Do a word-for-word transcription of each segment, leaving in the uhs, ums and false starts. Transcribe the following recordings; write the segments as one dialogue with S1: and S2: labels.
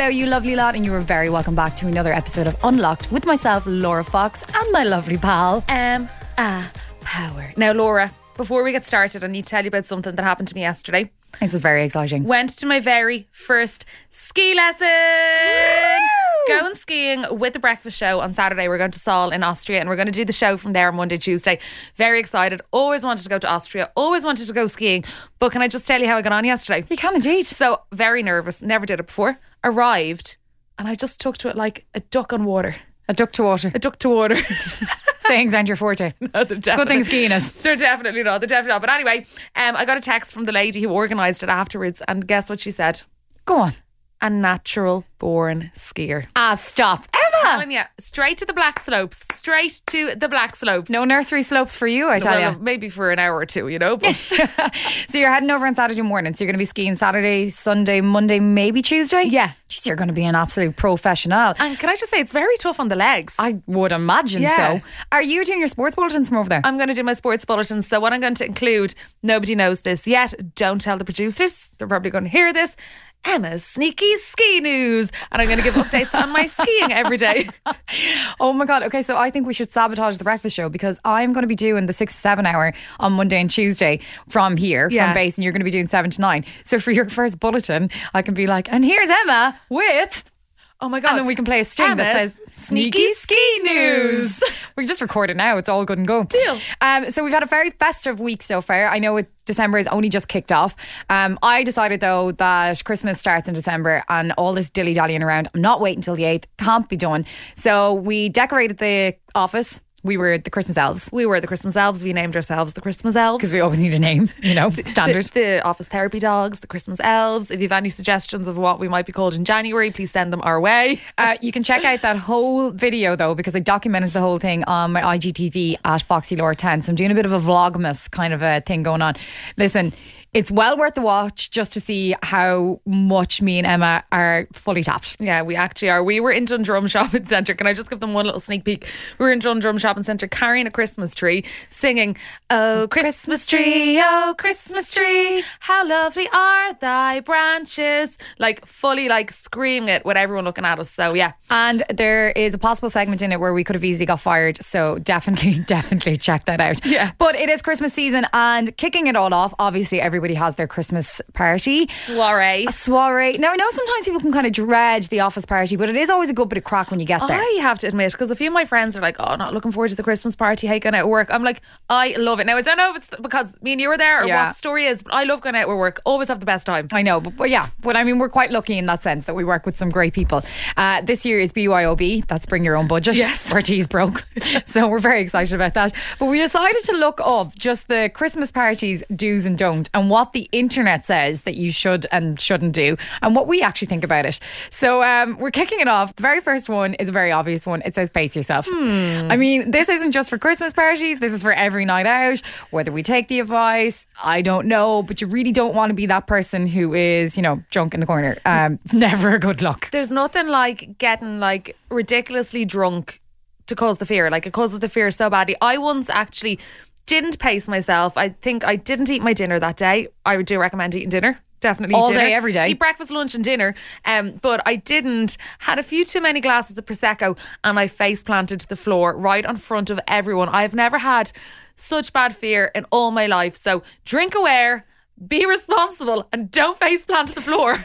S1: Hello, you lovely lot, and you are very welcome back to another episode of Unlocked with myself, Laura Fox, and my lovely pal,
S2: Emma Power. Now, Laura, before we get started, I need to tell you about something that happened to me yesterday.
S1: This is very exciting.
S2: Went to my very first ski lesson. Woo! Going skiing with the breakfast show on Saturday. We're going to Sol in Austria, and we're going to do the show from there Monday, Tuesday. Very excited. Always wanted to go to Austria. Always wanted to go skiing. But can I just tell you how I got on yesterday?
S1: You can indeed.
S2: So, very nervous. Never did it before. Arrived, and I just took to it like a duck on water.
S1: A duck to water.
S2: A duck to water.
S1: Sayings aren't your forte.
S2: No, they're
S1: good thing skiing is.
S2: They're definitely not. They're definitely not. But anyway, um, I got a text from the lady who organised it afterwards, and guess what she said?
S1: Go on.
S2: A natural born skier.
S1: Ah, stop.
S2: I'm
S1: Emma!
S2: telling you, straight to the black slopes. Straight to the black slopes.
S1: No nursery slopes for you, I tell
S2: well,
S1: you.
S2: Maybe for an hour or two, you know. But
S1: So you're heading over on Saturday morning. So you're going to be skiing Saturday, Sunday, Monday, maybe Tuesday?
S2: Yeah.
S1: Jeez, you're going to be an absolute professional.
S2: And can I just say, it's very tough on the legs.
S1: I would imagine
S2: Yeah.
S1: so. Are you doing your sports bulletins from over there?
S2: I'm going to do my sports bulletins. So what I'm going to include, nobody knows this yet. Don't tell the producers. They're probably going to hear this. Emma's sneaky ski news, and I'm going to give updates on my skiing every day.
S1: Oh my God. Okay, so I think we should sabotage the breakfast show, because I'm going to be doing the six to seven hour on Monday and Tuesday from here,
S2: Yeah.
S1: from base, and you're going to be doing seven to nine. So for your first bulletin, I can be like, and here's Emma with...
S2: Oh my God.
S1: And then we can play a sting that
S2: Emma's
S1: says
S2: sneaky ski news.
S1: We can just record it now. It's all good and go.
S2: Deal.
S1: Um, so we've had a very festive week so far. I know it, December has only just kicked off. Um, I decided though that Christmas starts in December, and all this dilly-dallying around, I'm not waiting until the eighth. Can't be done. So we decorated the office. We were the Christmas elves.
S2: We were the Christmas elves. We named ourselves the Christmas elves.
S1: Because we always need a name, you know, standard.
S2: The, the office therapy dogs, the Christmas elves. If you have any suggestions of what we might be called in January, please send them our way.
S1: Uh, you can check out that whole video though, because I documented the whole thing on my I G T V at Foxy Laura ten. So I'm doing a bit of a vlogmas kind of a thing going on. Listen, it's well worth the watch just to see how much me and Emma are fully tapped.
S2: Yeah, we actually are. We were in Dundrum Shopping Centre. Can I just give them one little sneak peek? We were in Dundrum Shopping Centre carrying a Christmas tree, singing, "Oh, Christmas tree, oh, Christmas tree, how lovely are thy branches." Like fully like screaming it with everyone looking at us. So yeah.
S1: And there is a possible segment in it where we could have easily got fired. So definitely, definitely check that out.
S2: Yeah.
S1: But it is Christmas season, and kicking it all off, obviously everybody has their Christmas party.
S2: Soiree.
S1: A soiree. Now I know sometimes people can kind of dread the office party, but it is always a good bit of crack when you get there.
S2: I have to admit, because a few of my friends are like, "Oh, not looking forward to the Christmas party, hate going out at work." I'm like, I love it. Now I don't know if it's because me and you were there or
S1: Yeah.
S2: what the story is, but I love going out at work. Always have the best time.
S1: I know, but, but yeah, but I mean, we're quite lucky in that sense that we work with some great people. Uh, this year is B Y O B, that's bring your own budget.
S2: Yes.
S1: Our tea's broke. So we're very excited about that. But we decided to look up just the Christmas parties do's and don't, and what the internet says that you should and shouldn't do, and what we actually think about it. So um, we're kicking it off. The very first one is a very obvious one. It says pace yourself.
S2: Hmm.
S1: I mean, this isn't just for Christmas parties. This is for every night out. Whether we take the advice, I don't know, but you really don't want to be that person who is, you know, drunk in the corner. Um, never a good look.
S2: There's nothing like getting like ridiculously drunk to cause the fear. Like it causes the fear so badly. I once actually didn't pace myself. I think I didn't eat my dinner that day. I do recommend eating dinner. Definitely
S1: all
S2: eat dinner.
S1: day, every day.
S2: Eat breakfast, lunch and dinner. Um, but I didn't. Had a few too many glasses of Prosecco, and I face planted to the floor right in front of everyone. I've never had such bad fear in all my life. So drink aware, be responsible, and don't face plant to the floor.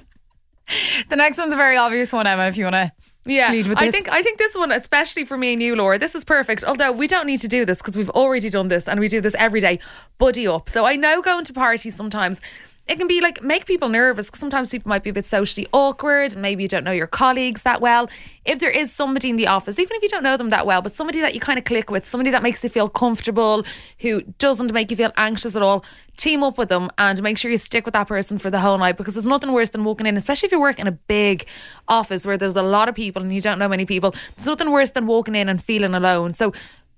S1: The next one's a very obvious one, Emma, if you want to
S2: Yeah,
S1: lead with
S2: I
S1: this.
S2: think I think this one, especially for me and you, Laura, this is perfect. Although we don't need to do this because we've already done this and we do this every day. Buddy up. So I know going to parties sometimes it can be like make people nervous because sometimes people might be a bit socially awkward. Maybe you don't know your colleagues that well. If there is somebody in the office, even if you don't know them that well, but somebody that you kind of click with, somebody that makes you feel comfortable, who doesn't make you feel anxious at all, team up with them and make sure you stick with that person for the whole night, because there's nothing worse than walking in, especially if you work in a big office where there's a lot of people and you don't know many people. There's nothing worse than walking in and feeling alone. So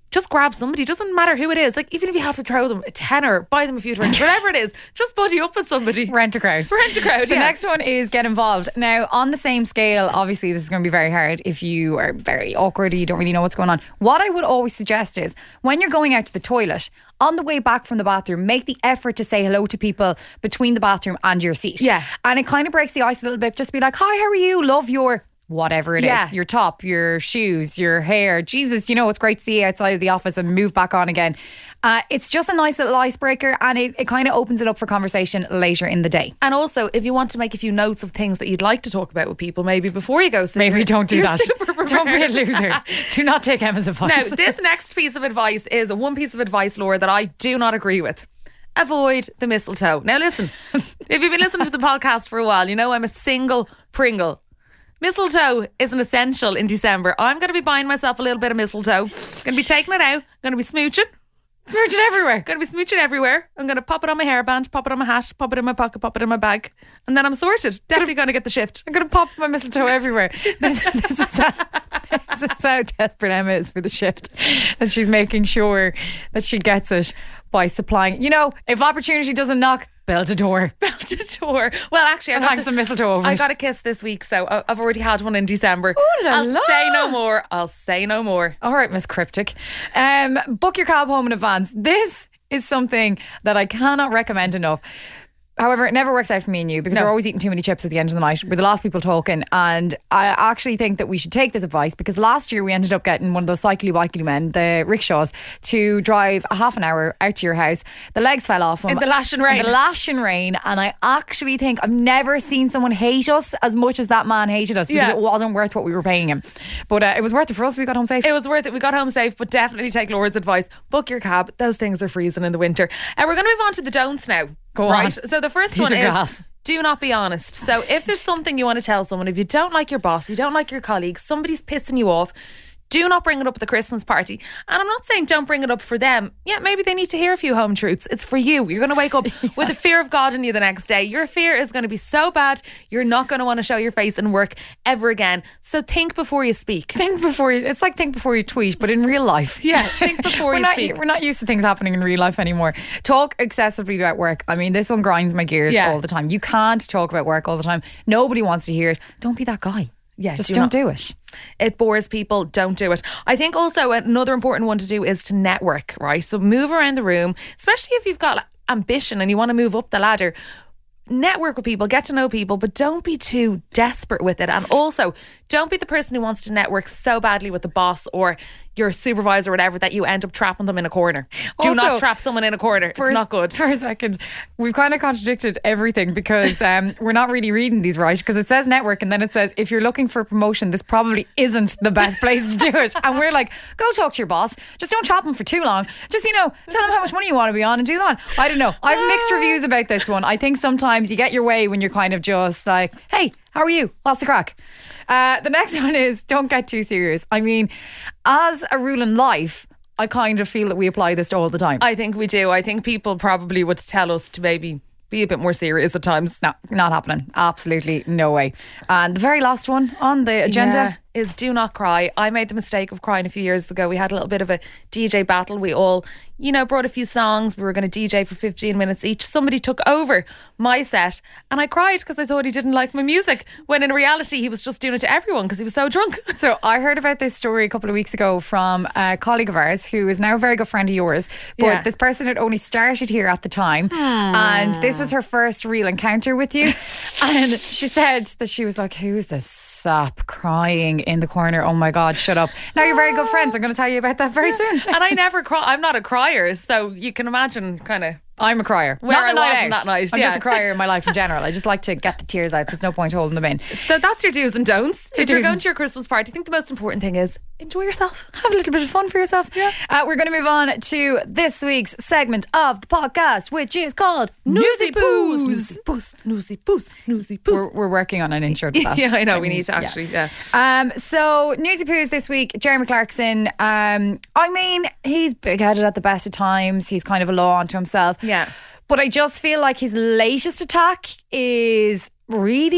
S2: just grab somebody. Doesn't matter who it is. Like, even if you have to throw them a tenner, buy them a few drinks, whatever it is, just buddy up with somebody.
S1: Rent a crowd.
S2: Rent a crowd.
S1: The
S2: yeah.
S1: next one is get involved. Now, on the same scale, obviously this is going to be very hard if you are very awkward or you don't really know what's going on. What I would always suggest is when you're going out to the toilet, on the way back from the bathroom, make the effort to say hello to people between the bathroom and your seat.
S2: Yeah.
S1: And it kind of breaks the ice a little bit. Just be like, hi, how are you? Love your whatever it
S2: Yeah.
S1: is, your top, your shoes, your hair. Jesus, you know, it's great to see you outside of the office and move back on again. Uh, it's just a nice little icebreaker, and it, it kind of opens it up for conversation later in the day.
S2: And also, if you want to make a few notes of things that you'd like to talk about with people, maybe before you go, so
S1: Maybe don't do
S2: you're
S1: that.
S2: super
S1: Don't be a
S2: prepared.
S1: loser. Do not take Emma's advice.
S2: Now, this next piece of advice is one piece of advice, Laura, that I do not agree with. Avoid the mistletoe. Now, listen, if you've been listening to the podcast for a while, you know I'm a single Pringle. Mistletoe is an essential in December. I'm going to be buying myself a little bit of mistletoe. Going to be taking it out. Going to be smooching.
S1: Smooching everywhere.
S2: Going to be smooching everywhere. I'm going to pop it on my hairband, pop it on my hat, pop it in my pocket, pop it in my bag. And then I'm sorted. Definitely going to get the shift.
S1: I'm going to pop my mistletoe everywhere. This, this, is how, this is how desperate Emma is for the shift. And she's making sure that she gets it by supplying. You know, if opportunity doesn't knock, build a door.
S2: Build a door. Well, actually, I
S1: And
S2: got
S1: hang
S2: the-
S1: some mistletoe over
S2: I
S1: it.
S2: got a kiss this week, so I- I've already had one in December.
S1: Ooh la
S2: I'll
S1: la.
S2: say no more. I'll say no more.
S1: All right, Miss Cryptic. Um, book your cab home in advance. This is something that I cannot recommend enough. However, it never works out for me and you because
S2: No.
S1: we're always eating too many chips at the end of the night. We're the last people talking. And I actually think that we should take this advice because last year we ended up getting one of those cycly bikely men, the rickshaws, to drive a half an hour out to your house. The legs fell off him.
S2: In the lashing rain.
S1: In the lashing rain. And I actually think I've never seen someone hate us as much as that man hated us because
S2: Yeah.
S1: it wasn't worth what we were paying him. But uh, it was worth it for us. We got home safe.
S2: It was worth it. We got home safe, but definitely take Laura's advice. Book your cab. Those things are freezing in the winter. And we're going to move on to the don'ts now.
S1: Go
S2: right?
S1: on.
S2: So the first
S1: These
S2: one
S1: are
S2: is
S1: gas.
S2: do not be honest. So if there's something you want to tell someone, if you don't like your boss, you don't like your colleagues, somebody's pissing you off, do not bring it up at the Christmas party. And I'm not saying don't bring it up for them. Yeah, maybe they need to hear a few home truths. It's for you. You're going to wake up yeah. with the fear of God in you the next day. Your fear is going to be so bad, you're not going to want to show your face in work ever again. So think before you speak.
S1: Think before you, it's like think before you tweet, but in real life.
S2: Yeah, think before
S1: we're
S2: you
S1: not,
S2: speak.
S1: We're not used to things happening in real life anymore. Talk excessively about work. I mean, this one grinds my gears
S2: Yeah.
S1: all the time. You can't talk about work all the time. Nobody wants to hear it. Don't be that guy.
S2: Yeah,
S1: just
S2: do
S1: don't
S2: not.
S1: do it.
S2: It bores people. Don't do it. I think also another important one to do is to network, right? So move around the room, especially if you've got ambition and you want to move up the ladder. Network with people, get to know people, but don't be too desperate with it. And also, don't be the person who wants to network so badly with the boss or your supervisor or whatever that you end up trapping them in a corner. Do
S1: Also,
S2: not trap someone in a corner. It's
S1: For a-
S2: not good.
S1: For a second, we've kind of contradicted everything because um, we're not really reading these right because it says network and then it says if you're looking for a promotion, this probably isn't the best place to do it. And we're like, go talk to your boss. Just don't trap him for too long. Just, you know, tell him how much money you want to be on and do that. I don't know. I have mixed reviews about this one. I think sometimes you get your way when you're kind of just like, hey, how are you? What's the crack? Uh, the next one is don't get too serious. I mean, as a rule in life, I kind of feel that we apply this all the time.
S2: I think we do. I think people probably would tell us to maybe be a bit more serious at times.
S1: No, not happening. Absolutely no way. And the very last one on the agenda
S2: Yeah, is do not cry. I made the mistake of crying a few years ago. We had a little bit of a D J battle. We all, you know, brought a few songs. We were going to D J for fifteen minutes each. Somebody took over my set and I cried because I thought he didn't like my music, when in reality he was just doing it to everyone because he was so drunk.
S1: So I heard about this story a couple of weeks ago from a colleague of ours who is now a very good friend of yours. But
S2: Yeah.
S1: this person had only started here at the time. And this was her first real encounter with you. And she said that she was like, who's this sap crying in the corner? Oh my God, shut up. Now you're very good friends. I'm going to tell you about that very soon.
S2: And I never cry. I'm not a crier, so you can imagine kind of.
S1: I'm a crier.
S2: Where
S1: Not
S2: I
S1: a night
S2: was
S1: out.
S2: on that night,
S1: I'm
S2: yeah.
S1: just a crier in my life in general. I just like to get the tears out. There's no point holding them in.
S2: So that's your do's and don'ts.
S1: Your
S2: If you're
S1: do's
S2: going
S1: and-
S2: to your Christmas party, I think the most important thing is enjoy yourself.
S1: Have a little bit of fun for yourself.
S2: Yeah.
S1: Uh, we're going to move on to this week's segment of the podcast, which is called Newsy Poos.
S2: Newsy poos, newsy poos, newsy poos.
S1: We're, we're working on an intro to that.
S2: Yeah, I know.
S1: Um,
S2: We need to
S1: yeah.
S2: actually, yeah.
S1: Um, so Newsy Poos this week, Jeremy Clarkson. Um, I mean, he's big-headed at the best of times. He's kind of a law unto himself.
S2: Yeah.
S1: But I just feel like his latest attack is really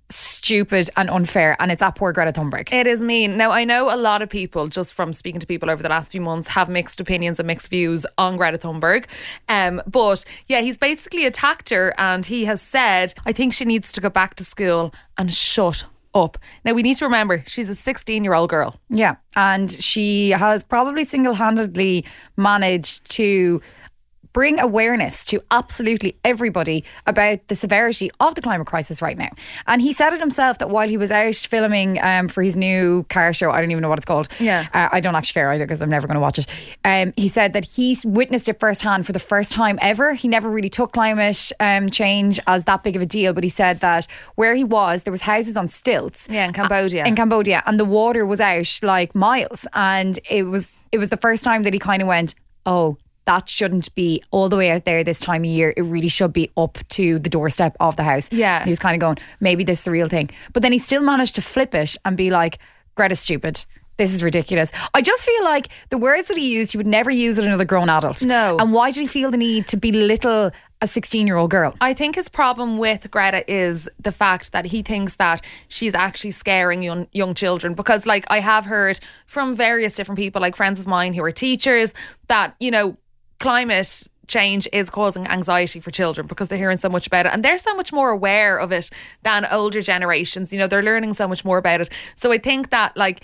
S1: stupid and unfair, and it's at poor Greta Thunberg.
S2: It is mean. Now, I know a lot of people, just from speaking to people over the last few months, have mixed opinions and mixed views on Greta Thunberg. Um, but yeah, he's basically attacked her, and he has said, I think she needs to go back to school and shut up. Now, we need to remember, she's a sixteen-year-old girl.
S1: Yeah, and she has probably single-handedly managed to bring awareness to absolutely everybody about the severity of the climate crisis right now. And he said it himself that while he was out filming um, for his new car show, I don't even know what it's called.
S2: Yeah.
S1: Uh, I don't actually care either because I'm never going to watch it. Um, he said that he's witnessed it firsthand for the first time ever. He never really took climate um, change as that big of a deal, but he said that where he was, there was houses on stilts.
S2: Yeah, in Cambodia.
S1: In Cambodia. And the water was out like miles. And it was, it was the first time that he kind of went, oh, that shouldn't be all the way out there this time of year. It really should be up to the doorstep of the house.
S2: Yeah.
S1: And he was kind of going, maybe this is the real thing. But then he still managed to flip it and be like, Greta's stupid. This is ridiculous. I just feel like the words that he used, he would never use with another grown adult.
S2: No.
S1: And why did he feel the need to belittle a sixteen-year-old girl?
S2: I think his problem with Greta is the fact that he thinks that she's actually scaring young, young children. Because, like, I have heard from various different people, like friends of mine who are teachers, that, you know, climate change is causing anxiety for children because they're hearing so much about it, and they're so much more aware of it than older generations. You know, they're learning so much more about it. So I think that, like,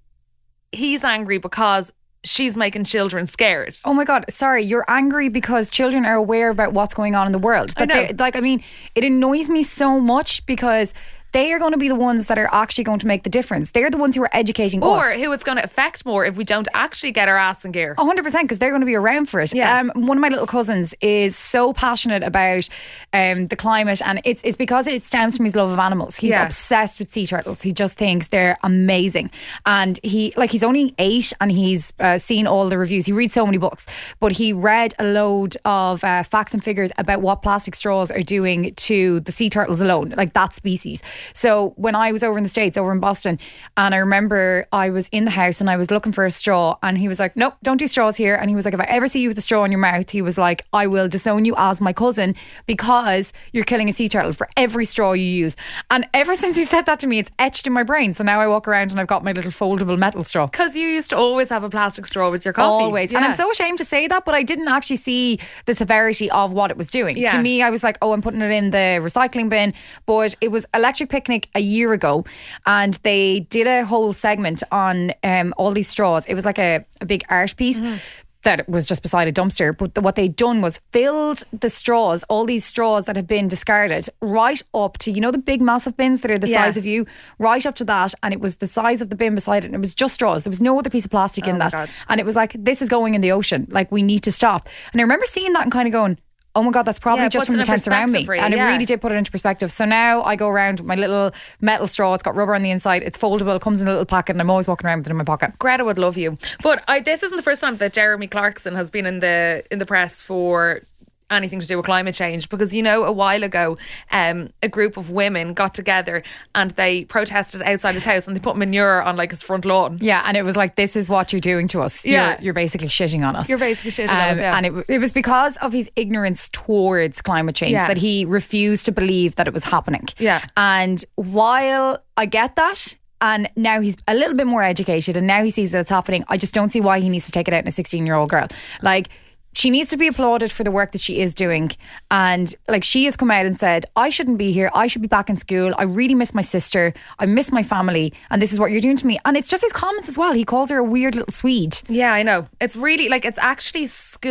S2: he's angry because she's making children scared.
S1: Oh my God, sorry, you're angry because children are aware about what's going on in the world.
S2: I know.
S1: Like, I mean, it annoys me so much because they are going to be the ones that are actually going to make the difference. They're the ones who are educating
S2: or
S1: us.
S2: Or who it's going to affect more if we don't actually get our ass in gear.
S1: one hundred percent, because they're going to be around for it.
S2: Yeah.
S1: Um, one of my little cousins is so passionate about um, the climate, and it's it's because it stems from his love of animals. He's
S2: Yeah.
S1: obsessed with sea turtles. He just thinks they're amazing. And he, like, he's only eight and he's uh, seen all the reviews. He reads so many books, but he read a load of uh, facts and figures about what plastic straws are doing to the sea turtles alone, like that species. So when I was over in the States, over in Boston, and I remember I was in the house and I was looking for a straw, and he was like, nope, don't do straws here. And he was like, if I ever see you with a straw in your mouth, he was like, I will disown you as my cousin because you're killing a sea turtle for every straw you use. And ever since he said that to me, it's etched in my brain. So now I walk around and I've got my little foldable metal straw.
S2: Because you used to always have a plastic straw with your coffee.
S1: Always.
S2: Yeah.
S1: And I'm so ashamed to say that, but I didn't actually see the severity of what it was doing.
S2: Yeah.
S1: To me, I was like, oh, I'm putting it in the recycling bin. But it was Electric Picnic a year ago, and they did a whole segment on um, all these straws. It was like a, a big art piece. Mm-hmm. That was just beside a dumpster, but the, what they'd done was filled the straws, all these straws that had been discarded, right up to, you know, the big massive bins that are the
S2: Yeah.
S1: size of you, right up to that, and it was the size of the bin beside it, and it was just straws. There was no other piece of plastic
S2: Oh
S1: in
S2: my
S1: that,
S2: God.
S1: and it was like, this is going in the ocean, like, we need to stop. And I remember seeing that and kind of going, oh my God, that's probably
S2: Yeah,
S1: just
S2: puts
S1: from
S2: it
S1: the
S2: in
S1: tents around me.
S2: perspective for you,
S1: And
S2: yeah.
S1: it really did put it into perspective. So now I go around with my little metal straw. It's got rubber on the inside. It's foldable. It comes in a little packet, and I'm always walking around with it in my pocket.
S2: Greta would love you. But I, this isn't the first time that Jeremy Clarkson has been in the in the press for anything to do with climate change, because, you know, a while ago um, a group of women got together and they protested outside his house, and they put manure on, like, his front lawn.
S1: Yeah, and it was like, this is what you're doing to us.
S2: Yeah.
S1: You're, you're basically shitting on us.
S2: You're basically shitting on us, yeah.
S1: And it, it was because of his ignorance towards climate change
S2: Yeah.
S1: that he refused to believe that it was happening.
S2: Yeah.
S1: And while I get that, and now he's a little bit more educated and now he sees that it's happening, I just don't see why he needs to take it out on a sixteen-year-old girl. Like, she needs to be applauded for the work that she is doing. And, like, she has come out and said, I shouldn't be here. I should be back in school. I really miss my sister. I miss my family. And this is what you're doing to me. And it's just his comments as well. He calls her a weird little Swede.
S2: Yeah, I know. It's really, like, it's actually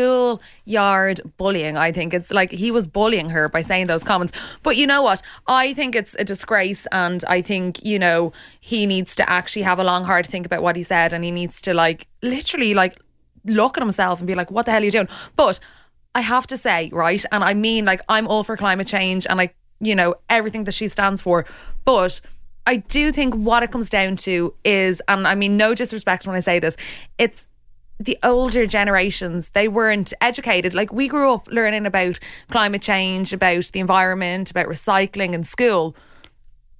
S2: schoolyard bullying, I think. It's like he was bullying her by saying those comments. But you know what? I think it's a disgrace, and I think, you know, he needs to actually have a long, hard think about what he said, and he needs to, like, literally, like, look at himself and be like, what the hell are you doing? But I have to say, right, and I mean, like, I'm all for climate change and, like, you know, everything that she stands for, but I do think what it comes down to is, and I mean no disrespect when I say this, it's the older generations. They weren't educated. Like, we grew up learning about climate change, about the environment, about recycling in school.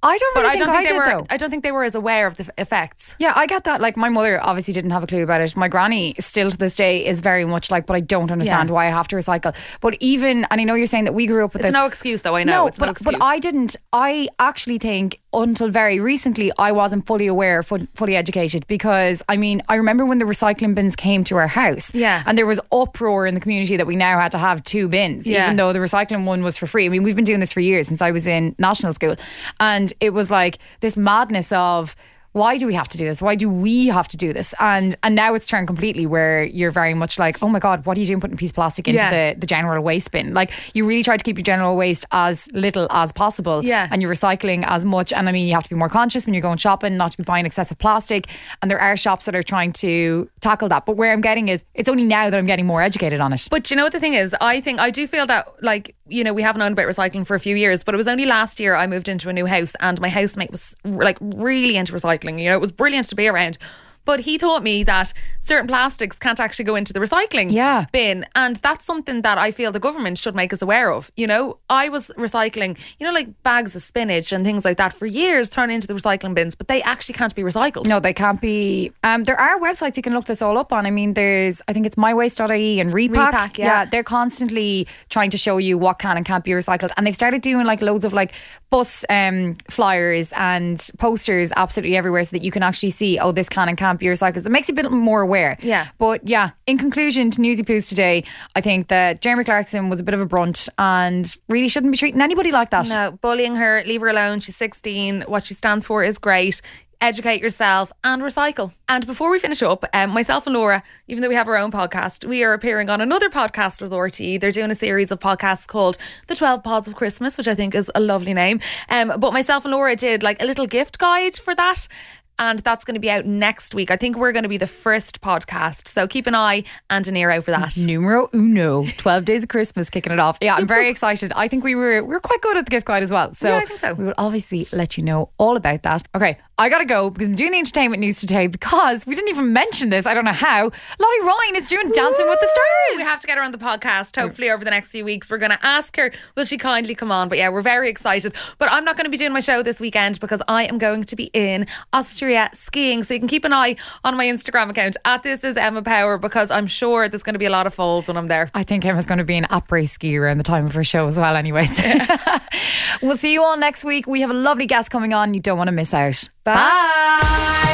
S1: I don't
S2: But
S1: really
S2: I don't
S1: think
S2: think,
S1: I
S2: they
S1: did
S2: were.
S1: though.
S2: I don't think they were as aware of the f- effects.
S1: Yeah, I get that. Like, my mother obviously didn't have a clue about it. My granny still to this day is very much like, but I don't understand
S2: Yeah.
S1: why I have to recycle. But even, and I know you're saying that we grew up with
S2: It's
S1: this.
S2: no excuse, though. I know
S1: No,
S2: it's no
S1: but,
S2: excuse.
S1: but I didn't. I actually think until very recently I wasn't fully aware, fu- fully educated, because I mean I remember when the recycling bins came to our house,
S2: Yeah.
S1: and there was uproar in the community that we now had to have two bins,
S2: Yeah.
S1: even though the recycling one was for free. I mean, we've been doing this for years, since I was in national school, and it was like this madness of, why do we have to do this? Why do we have to do this? And and now it's turned completely where you're very much like, oh my God, what are you doing putting a piece of plastic into
S2: Yeah.
S1: the, the general waste bin? Like, you really try to keep your general waste as little as possible.
S2: Yeah.
S1: And you're recycling as much. And I mean, you have to be more conscious when you're going shopping, not to be buying excessive plastic. And there are shops that are trying to tackle that. But where I'm getting is, it's only now that I'm getting more educated on it.
S2: But you know what the thing is? I think I do feel that, like, you know, we haven't known about recycling for a few years, but it was only last year I moved into a new house and my housemate was like really into recycling. You know, it was brilliant to be around. But he taught me that certain plastics can't actually go into the recycling
S1: Yeah.
S2: bin. And that's something that I feel the government should make us aware of. You know, I was recycling, you know, like bags of spinach and things like that for years, thrown into the recycling bins, but they actually can't be recycled.
S1: No, they can't be. Um, there are websites you can look this all up on. I mean, there's, I think it's my waste dot I E and Repack.
S2: Repack, yeah.
S1: They're constantly trying to show you what can and can't be recycled. And they've started doing like loads of like bus um, flyers and posters absolutely everywhere so that you can actually see, oh, this can and can't be recycled. It makes you a bit more aware.
S2: Yeah.
S1: But yeah, in conclusion to Newsy Poos today, I think that Jeremy Clarkson was a bit of a brunt and really shouldn't be treating anybody like that.
S2: No, bullying her, leave her alone. She's sixteen. What she stands for is great. Educate yourself and recycle. And before we finish up, um, myself and Laura, even though we have our own podcast, we are appearing on another podcast with R T E. They're doing a series of podcasts called The twelve Pods of Christmas, which I think is a lovely name. Um, but myself and Laura did like a little gift guide for that. And that's going to be out next week. I think we're going to be the first podcast. So keep an eye and an ear out for that.
S1: Numero uno, twelve days of Christmas kicking it off. Yeah, I'm very excited. I think we were we were quite good at the gift guide as well. So
S2: Yeah, I think so.
S1: we will obviously let you know all about that. Okay, I gotta go because I'm doing the entertainment news today because we didn't even mention this. I don't know how. Lottie Ryan is doing Dancing with the Stars.
S2: We have to get her on the podcast. Hopefully over the next few weeks we're going to ask her, will she kindly come on? But yeah, we're very excited. But I'm not going to be doing my show this weekend because I am going to be in Austria skiing. So you can keep an eye on my Instagram account at This Is Emma Power because I'm sure there's going to be a lot of falls when I'm there.
S1: I think Emma's going to be an après ski around the time of her show as well anyways. We'll see you all next week. We have a lovely guest coming on. You don't want to miss out.
S2: Bye.